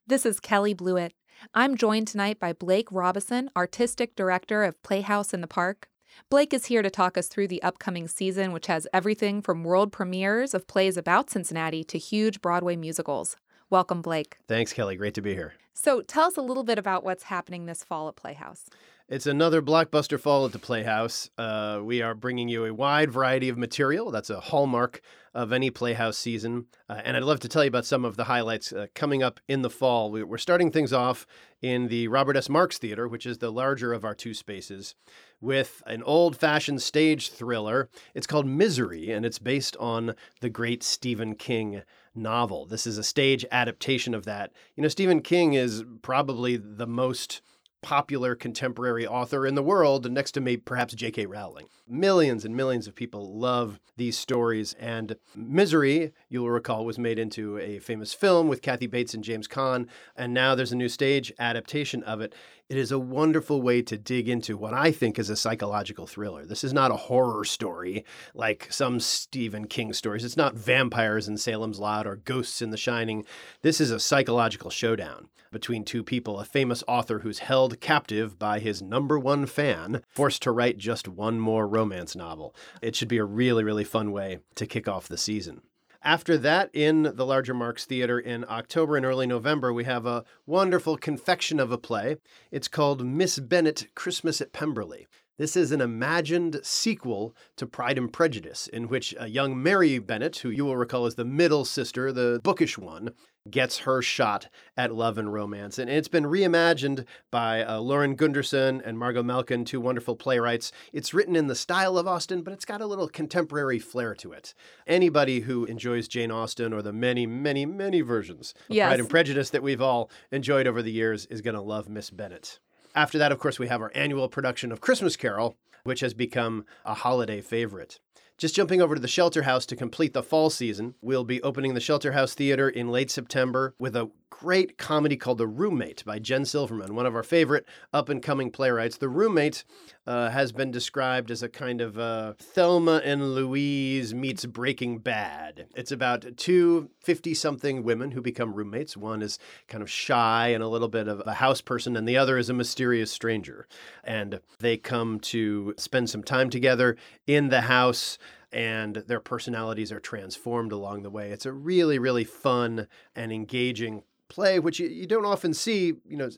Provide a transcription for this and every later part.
This is Kelly Blewett. I'm joined tonight by Blake Robison, Artistic Director of Playhouse in the Park. Blake is here to talk us through the upcoming season, which has everything from world premieres of plays about Cincinnati to huge Broadway musicals. Welcome, Blake. Thanks, Kelly. Great to be here. So tell us a little bit about what's happening this fall at Playhouse. It's another blockbuster fall at the Playhouse. We are bringing you a wide variety of material. That's a hallmark of any Playhouse season. And I'd love to tell you about some of the highlights coming up in the fall. We're starting things off in the Robert S. Marks Theater, which is the larger of our two spaces, with an old-fashioned stage thriller. It's called Misery, and it's based on the great Stephen King novel. This is a stage adaptation of that. You know, Stephen King is probably the most popular contemporary author in the world, next to maybe perhaps J.K. Rowling. Millions and millions of people love these stories, and Misery, you'll recall, was made into a famous film with Kathy Bates and James Caan, and now there's a new stage adaptation of it. It is a wonderful way to dig into what I think is a psychological thriller. This is not a horror story like some Stephen King stories. It's not vampires in Salem's Lot or ghosts in The Shining. This is a psychological showdown between two people, a famous author who's held captive by his number one fan, forced to write just one more romance novel. It should be a really, really fun way to kick off the season. After that, in the larger Marks Theater in October and early November, we have a wonderful confection of a play. It's called Miss Bennet, Christmas at Pemberley. This is an imagined sequel to Pride and Prejudice, in which a young Mary Bennet, who you will recall is the middle sister, the bookish one, gets her shot at love and romance. And it's been reimagined by Lauren Gunderson and Margot Malkin, two wonderful playwrights. It's written in the style of Austen, but it's got a little contemporary flair to it. Anybody who enjoys Jane Austen or the many, many, many versions of Pride and Prejudice that we've all enjoyed over the years is going to love Miss Bennet. After that, of course, we have our annual production of Christmas Carol, which has become a holiday favorite. Just jumping over to the Shelter House to complete the fall season, we'll be opening the Shelter House Theater in late September with a great comedy called The Roommate by Jen Silverman, one of our favorite up-and-coming playwrights. The Roommate has been described as a kind of Thelma and Louise meets Breaking Bad. It's about two 50-something women who become roommates. One is kind of shy and a little bit of a house person, and the other is a mysterious stranger. And they come to spend some time together in the house, and their personalities are transformed along the way. It's a really, really fun and engaging play, which you don't often see,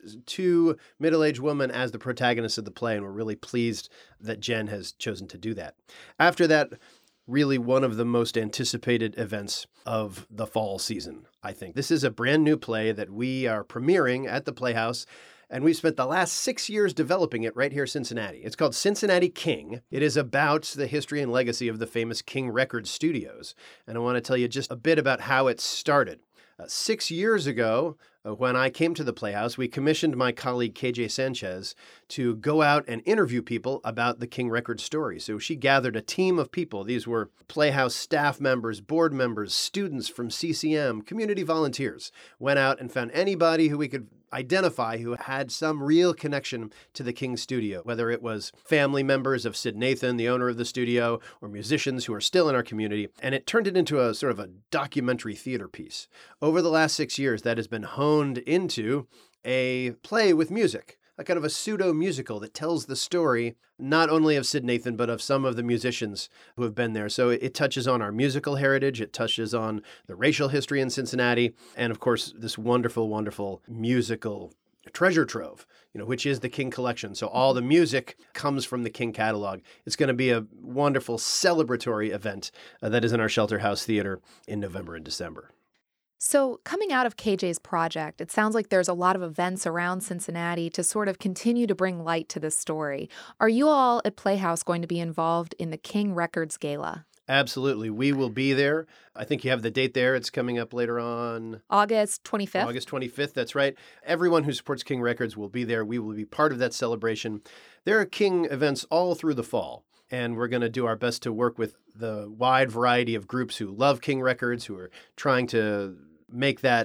two middle-aged women as the protagonists of the play, and we're really pleased that Jen has chosen to do that. After that, really one of the most anticipated events of the fall season, I think. This is a brand new play that we are premiering at the Playhouse, and we've spent the last 6 years developing it right here in Cincinnati. It's called Cincinnati King. It is about the history and legacy of the famous King Records studios. And I want to tell you just a bit about how it started. 6 years ago, when I came to the Playhouse, we commissioned my colleague KJ Sanchez to go out and interview people about the King Records story. So she gathered a team of people. These were Playhouse staff members, board members, students from CCM, community volunteers. Went out and found anybody who we could identify who had some real connection to the King studio, whether it was family members of Sid Nathan, the owner of the studio, or musicians who are still in our community. And it turned it into a sort of a documentary theater piece. Over the last 6 years, that has been honed into a play with music, a kind of a pseudo-musical that tells the story not only of Sid Nathan, but of some of the musicians who have been there. So it touches on our musical heritage, it touches on the racial history in Cincinnati, and of course, this wonderful, wonderful musical treasure trove, which is the King collection. So all the music comes from the King catalog. It's going to be a wonderful celebratory event that is in our Shelter House Theater in November and December. So coming out of KJ's project, it sounds like there's a lot of events around Cincinnati to sort of continue to bring light to this story. Are you all at Playhouse going to be involved in the King Records Gala? Absolutely. We will be there. I think you have the date there. It's coming up later on August 25th. August 25th. That's right. Everyone who supports King Records will be there. We will be part of that celebration. There are King events all through the fall, and we're going to do our best to work with the wide variety of groups who love King Records, who are trying to make that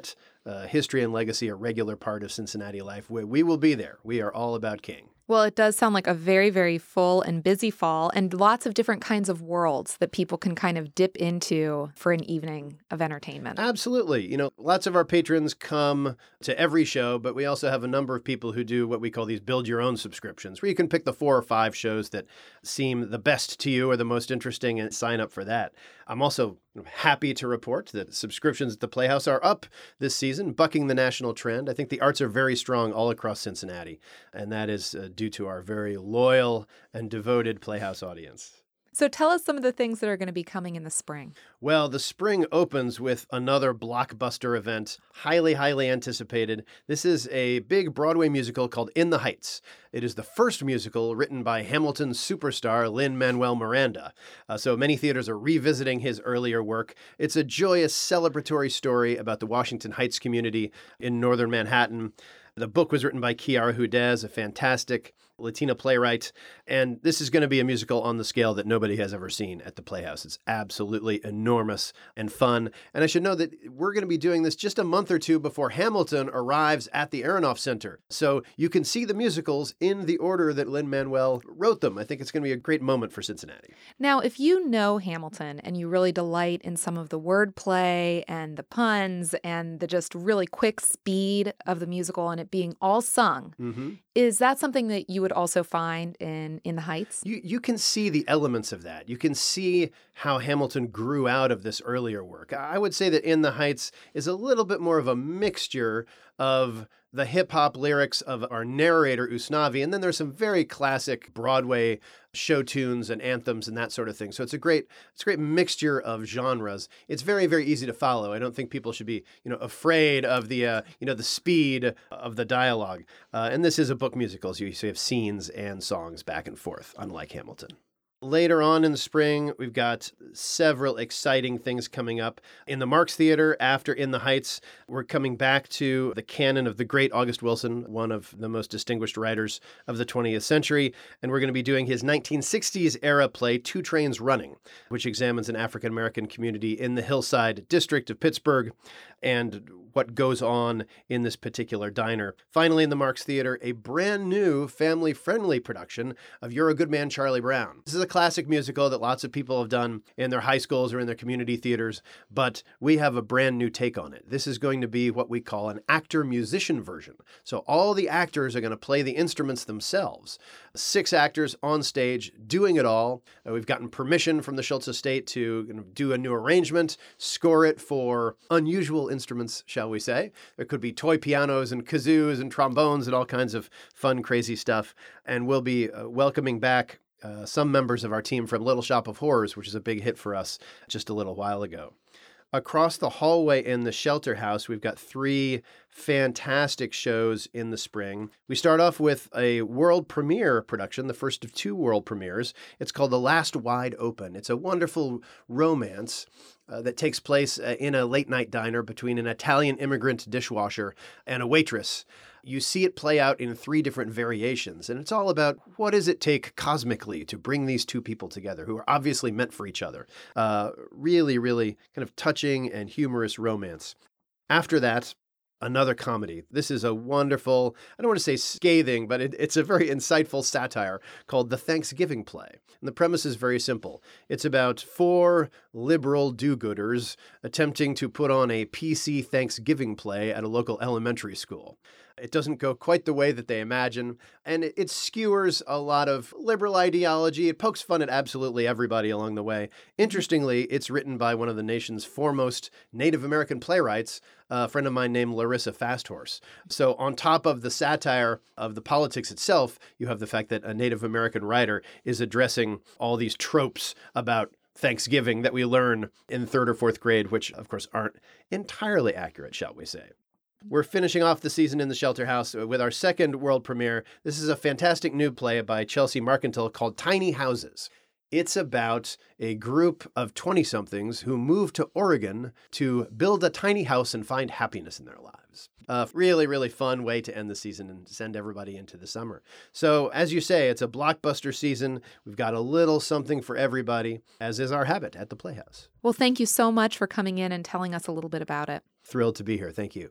history and legacy a regular part of Cincinnati life. We will be there. We are all about King. Well, it does sound like a very, very full and busy fall and lots of different kinds of worlds that people can kind of dip into for an evening of entertainment. Absolutely. Lots of our patrons come to every show, but we also have a number of people who do what we call these build your own subscriptions, where you can pick the 4 or 5 shows that seem the best to you or the most interesting and sign up for that. I'm also happy to report that subscriptions at the Playhouse are up this season, bucking the national trend. I think the arts are very strong all across Cincinnati, and that is due to our very loyal and devoted Playhouse audience. So tell us some of the things that are going to be coming in the spring. Well, the spring opens with another blockbuster event, highly, highly anticipated. This is a big Broadway musical called In the Heights. It is the first musical written by Hamilton superstar Lin-Manuel Miranda. So many theaters are revisiting his earlier work. It's a joyous, celebratory story about the Washington Heights community in northern Manhattan. The book was written by Kiara Hudez, a fantastic Latina playwright, and this is going to be a musical on the scale that nobody has ever seen at the Playhouse. It's absolutely enormous and fun, and I should know that we're going to be doing this just a month or two before Hamilton arrives at the Aronoff Center, so you can see the musicals in the order that Lin-Manuel wrote them. I think it's going to be a great moment for Cincinnati. Now, if you know Hamilton and you really delight in some of the wordplay and the puns and the just really quick speed of the musical and it being all sung, is that something that you would also find in the Heights? You can see the elements of that. You can see how Hamilton grew out of this earlier work. I would say that In the Heights is a little bit more of a mixture of the hip-hop lyrics of our narrator, Usnavi, and then there's some very classic Broadway show tunes and anthems and that sort of thing. So it's a great mixture of genres. It's very, very easy to follow. I don't think people should be, afraid of the, the speed of the dialogue. And this is a book musical, so you have scenes and songs back and forth, unlike Hamilton. Later on in the spring, we've got several exciting things coming up. In the Marx Theater, after In the Heights, we're coming back to the canon of the great August Wilson, one of the most distinguished writers of the 20th century, and we're going to be doing his 1960s era play, Two Trains Running, which examines an African-American community in the Hillside district of Pittsburgh and what goes on in this particular diner. Finally, in the Marx Theater, a brand new family-friendly production of You're a Good Man, Charlie Brown. This is a classic musical that lots of people have done in their high schools or in their community theaters, but we have a brand new take on it. This is going to be what we call an actor-musician version. So all the actors are going to play the instruments themselves. 6 actors on stage doing it all. We've gotten permission from the Schultz estate to do a new arrangement, score it for unusual instruments, shall we say. There could be toy pianos and kazoos and trombones and all kinds of fun, crazy stuff. And we'll be welcoming back some members of our team from Little Shop of Horrors, which is a big hit for us just a little while ago. Across the hallway in the Shelter House, we've got 3 fantastic shows in the spring. We start off with a world premiere production, the first of 2 world premieres. It's called The Last Wide Open. It's a wonderful romance that takes place in a late-night diner between an Italian immigrant dishwasher and a waitress. You see it play out in 3 different variations, and it's all about what does it take cosmically to bring these 2 people together who are obviously meant for each other. Really, really kind of touching and humorous romance. After that, another comedy. This is a wonderful, I don't want to say scathing, but it's a very insightful satire called The Thanksgiving Play. And the premise is very simple. It's about 4 liberal do-gooders attempting to put on a PC Thanksgiving play at a local elementary school. It doesn't go quite the way that they imagine, and it skewers a lot of liberal ideology. It pokes fun at absolutely everybody along the way. Interestingly, it's written by one of the nation's foremost Native American playwrights, a friend of mine named Larissa Fasthorse. So on top of the satire of the politics itself, you have the fact that a Native American writer is addressing all these tropes about Thanksgiving that we learn in 3rd or 4th grade, which of course aren't entirely accurate, shall we say. We're finishing off the season in the Shelter House with our 2nd world premiere. This is a fantastic new play by Chelsea Markentil called Tiny Houses. It's about a group of 20-somethings who move to Oregon to build a tiny house and find happiness in their lives. Really, really fun way to end the season and send everybody into the summer. So, as you say, it's a blockbuster season. We've got a little something for everybody, as is our habit at the Playhouse. Well, thank you so much for coming in and telling us a little bit about it. Thrilled to be here. Thank you.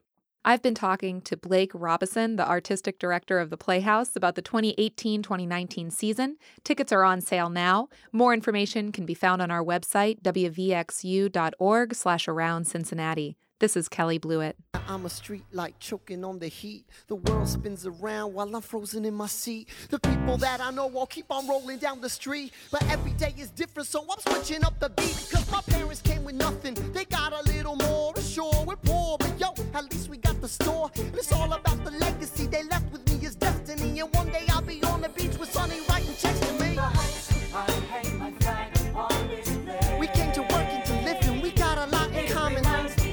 I've been talking to Blake Robison, the artistic director of the Playhouse, about the 2018-2019 season. Tickets are on sale now. More information can be found on our website, wvxu.org/around Cincinnati. This is Kelly Blewett. I'm a street light choking on the heat. The world spins around while I'm frozen in my seat. The people that I know all keep on rolling down the street. But every day is different, so I'm switching up the beat. Cause my parents came with nothing, they got a little more. Sure, we're poor, but yo, at least we got the store. And it's all about the legacy they left with me is destiny. And one day I'll be on the beach with Sonny writing checks to me. We came to work and to live, and we got a lot in common.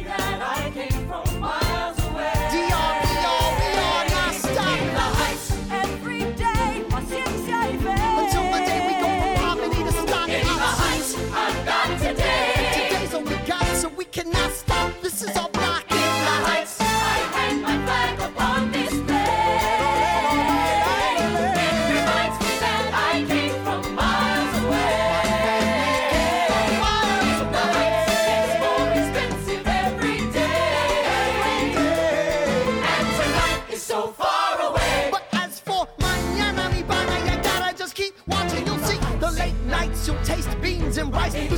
Cannot stop, this is our block in the heights. I hang my flag upon this place. It reminds me that I came from miles away. The heights gets more expensive every day. And tonight is so far away. But as for mañana mi pana, you gotta just keep watching. You'll see the late nights, you'll taste beans and rice.